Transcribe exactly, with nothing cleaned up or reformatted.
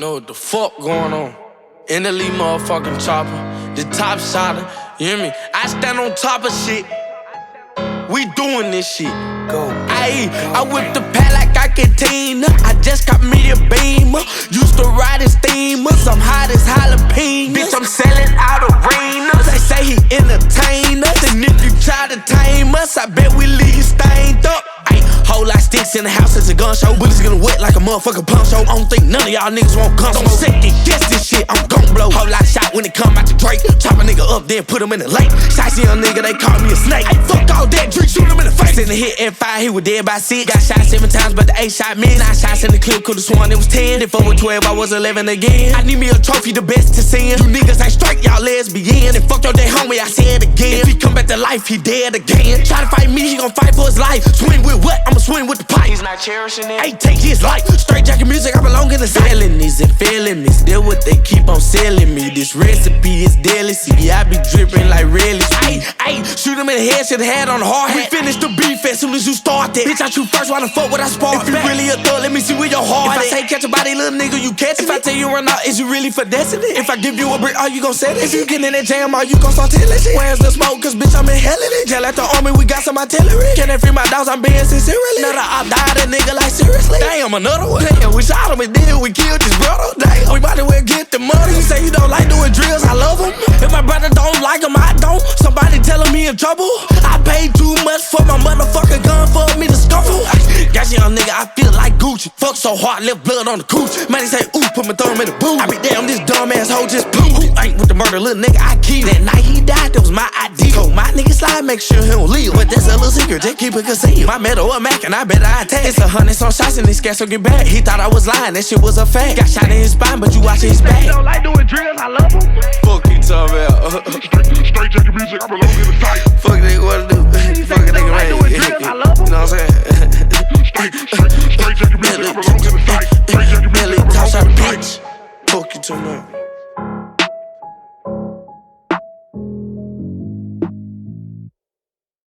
know what the fuck going on. In the lead motherfucking chopper, the top shotter, you hear me? I stand on top of shit. We doing this shit. Go. Ayy, I whip the pad like I can Tina. I just got me a beamer. Used to ride in steamers. I'm hot as jalapenos. Bitch, I'm selling out arenas. They say he entertain us. And if you try to tame us, I bet we leave stained up. Ayy, whole lot sticks in the house, it's a gun show. Bullets gonna wet like a motherfucking punch show. I don't think none of y'all niggas won't come. Don't second guess this shit, I'm gon' blow. Whole lot shot when it come out the Drake. Chop a nigga up, then put him in the lake. Shicey young nigga, they call me a snake. Ayy, fuck all that, drink, shoot him in the face. In the hit and five, he was dead by six. Got shot seven times, but the eight shot missed. Nine shots in the clip, could've sworn it was ten. Then four with twelve, I was eleven again. I need me a trophy, the best to send. You niggas ain't straight, y'all lesbian. And fuck your day homie, I said again. If he come back to life, he dead again. Try to fight me, he gon' fight for his life. Swing with what? I'ma swing with the pipe. He's not cherishing it. Hey, take his life. Straight jacket music, I belong in the felonies and felonies. They're what they keep on selling me. This recipe is deadly. See, I be dripping like relish. Ayy, ayy, shoot him in the head, should've had on the hard hat. We finish the beef as soon as you start that. Bitch, I shoot first, why the fuck would I spark? If you really a thug, let me see where your heart is. If I say catch a body, little nigga, you catch it. If I tell you run out, is you really finessing it? If I give you a brick, are you gon' set it? If you get in that jam, are you gon' start telling shit? Where's the smoke? Cause bitch, I'm inhaling it. Jail at the army, we got some artillery. Can they free my dogs? I'm being sincerely. Another op died, a nigga like seriously. Damn, another one. Damn, we shot him and then we killed his brother. Damn, we bout to well get the money. You say you don't like doing drills, I love him. If my brother don't like him, I don't. Somebody tell him he in trouble. I paid too much for my motherfucking gun for me to scuffle. Got you young nigga, I feel like Gucci. Fuck so hard, left blood on the cooch. Man, they say, ooh, put my thumb in the boot. I be damn, this dumb ass hoe just poo. Who ain't with the murder, little nigga, I keep. That night he died, that was my idea. Told my nigga slide, make sure he don't leave. But that's a little secret, just keep it concealed. My metal a Mac and I bet I attack. It's a hundred some shots and he scared so get back. He thought I was lying, that shit was a fact. Got shot in his spine, but you watching his back. He don't like doing drills, I love him. Fuck you talking about. Straight, straight jacket music, I belong in the fight. Fuck a nigga, what to do? Fuck a nigga, man. I love him. You know what I'm saying? Straight, straight, straight jacket music, I belong in the fight. Straight jacket music, I belong in the fight. Fuck you too much.